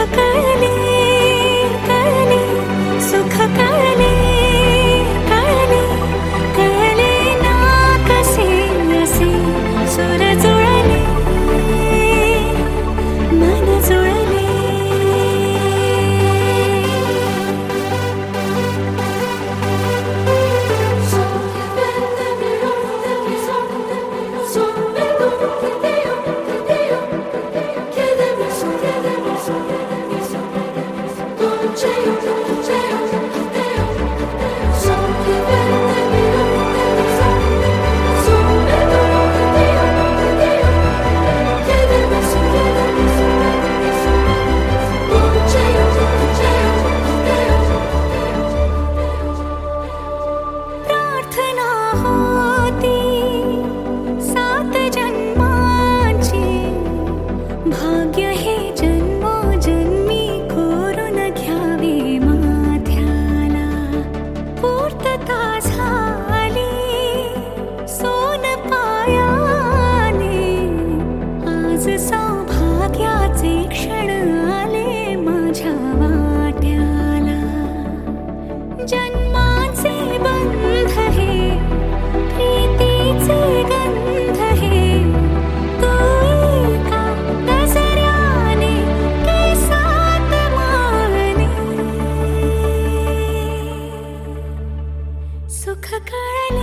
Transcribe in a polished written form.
कळले कळले सुख कळले कळले कळले ना कसे असे सुर जुळले मन जुळले भाग्य हे जन्मोजन्मी कोरून घ्यावे माथ्याला पूर्तता झाली सोन पायाने आज सौभाग्याचे क्षण आले माझ्या वाट्याला जन्माचे बंध हे प्रीतीचे गंध हे सुख कळले